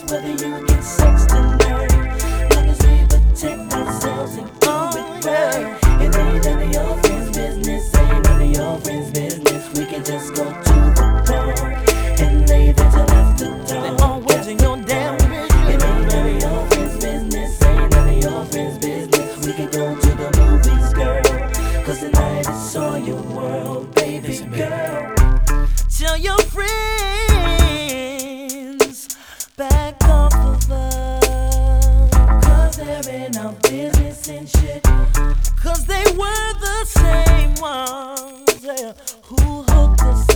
whether you get sex tonight. Long as we protect ourselves and do it right. It ain't none of your friends' business, ain't none of your friends' business. We can just go to the park and lay there till after dark. They always in your damn business. It ain't none of your friends' business, ain't none of your friends' business. We can go to the movies, girl, 'cause tonight is all your world, baby girl. Tell your friends back off of us, 'Cause they're in our business and shit. 'cause they were the same ones, yeah, who hooked us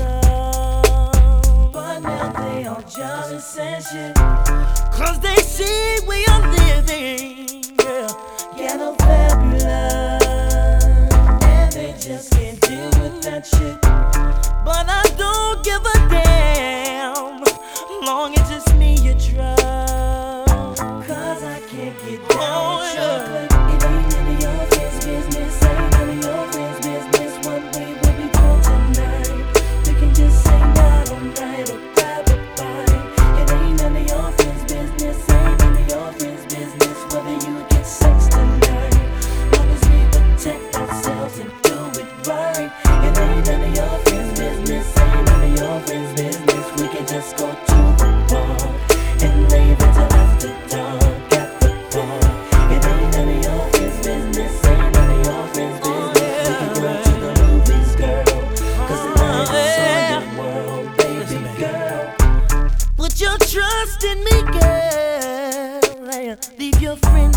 up. But now they all jealous and shit. 'Cause they see we are living, yeah, Ghetto fabulous, and they just can't deal with that shit. but I don't give a damn, long as it's me you trust. 'Cause I can't get down with yeah. chocolate. It ain't none of your friends' business, ain't none of your friends' business. What we will be doing tonight. We can just hang out all night or grab a bite. It ain't none of your friends' business, ain't none of your friends' business. Whether you get sex tonight. Long as we protect ourselves and do it right. It ain't none of your friends' business, ain't none of your friends' business. We can just go to the bar and leave it till after dark at the bar. It ain't none of your friends' business, ain't none of your friends' business. We can go to the movies, girl, 'cause tonight is all your world, baby girl. Put your trust in me, girl, and leave your friends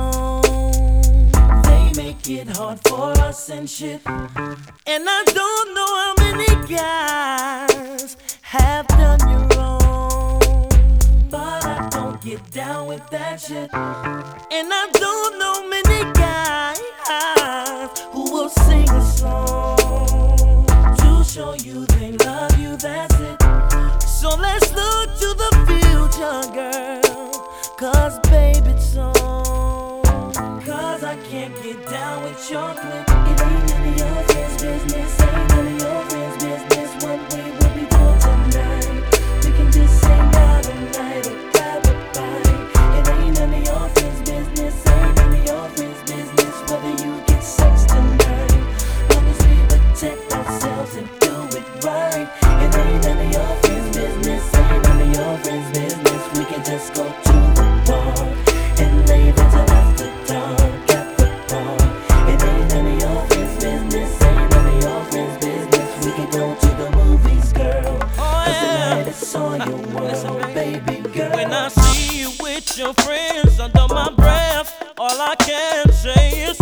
alone. They make it hard for us and shit. And I don't know how many guys have done you wrong, But I don't get down with that shit. and I don't know many guys who will sing a song To show you they love you, that's it. So let's look to the future, girl, 'cause baby it's on. 'Cause I can't get down with chocolate. It ain't none of your friends' business, ain't none of your friends' business. What we will be doing tonight. We can just hang out all night or grab a bite. It ain't none of your friends' business, ain't none of your friends' business. Whether you get sex tonight. Long as we protect ourselves and do it right. It ain't none of your friends' business, ain't none of your friends' business. We can just go to the bar and leave it till after dark at the bar. It ain't none of your friends' business, ain't none of your friends' business. We can go to the movies, girl, 'cause tonight it's all your world, baby girl. When I see you with your friends under my breath, all I can say is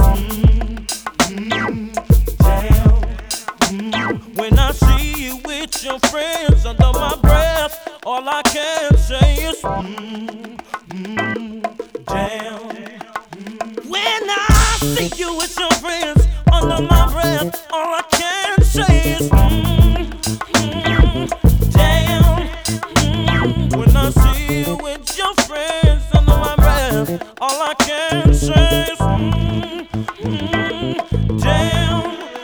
damn. When I see you with your friends under my breath, all I can say is damn. When I see you with your friends under my breath, all I can say is damn. When I see you with your friends under my breath, all I can say is damn.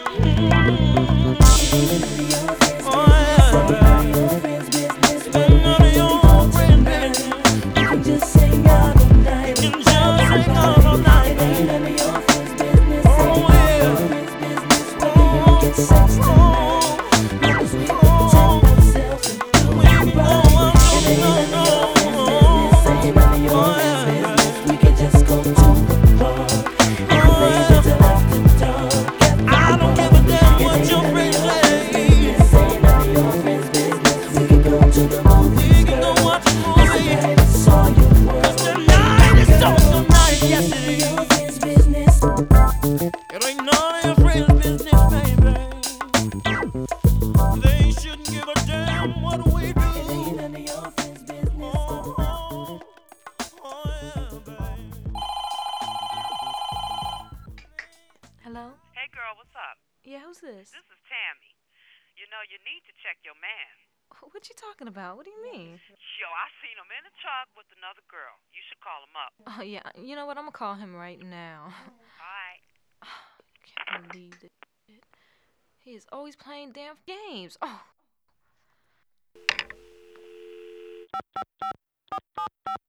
Oh yeah. Your friends' business, None of your friends' business. we can just hang out all night. You can just hang out all night. It ain't none of your friends' business, Oh, ain't none of your yeah. friends' business. Whether you get sex tonight. Long as we protect ourselves and do it right. It ain't none of your friends' business, ain't none of your friends' business. We can just go to the bar and leave it till after dark at the I don't bar. give a damn It what ain't your none of friends your say. business, ain't none of your friends' business. We can go to the movies, We can go girl, watch a 'cause movie. tonight it's all your world. Tonight is so nice, yes it is. Your friends' business. It ain't none of your friends' business, baby. They shouldn't give a damn what we do. It ain't none of your friends' business. Oh, yeah, baby. Hello? Hey girl, what's up? Yeah, who's this? This is Tammy. You know, you need to check your man. What you talking about? What do you mean? Yo, I seen him in the truck with another girl. You should call him up. Oh, yeah. You know what? I'm gonna call him right now. Alright. Can't believe this shit. He is always playing damn games. Oh.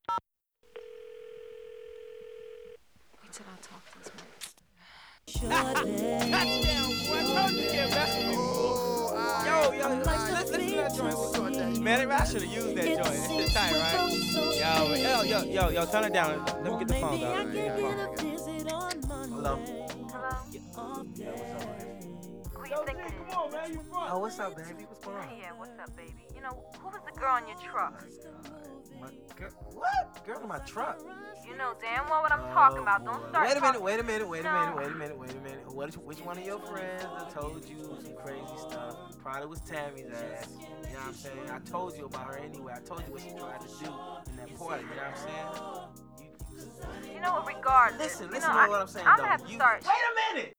should have used that joint. That shit tight, right? Yo, turn it down. Let me get the phone, dog. Hello. Who you think it is? Come on, man. You front. Oh, what's up, baby? What's going on? Yeah, what's up, baby? You know, who was the girl in your truck? My girl, what? Girl in my truck. You know damn well what I'm talking about. Don't start Wait a minute, talking. wait a minute. No. Which one of your friends that told you some crazy stuff? Probably was Tammy's ass. You know what I'm saying? I told you about her anyway. I told you what she tried to do in that party. You know what I'm saying? You know what, regardless. Listen you to know, what I'm saying, I'm though. gonna have to You- start. Wait a minute!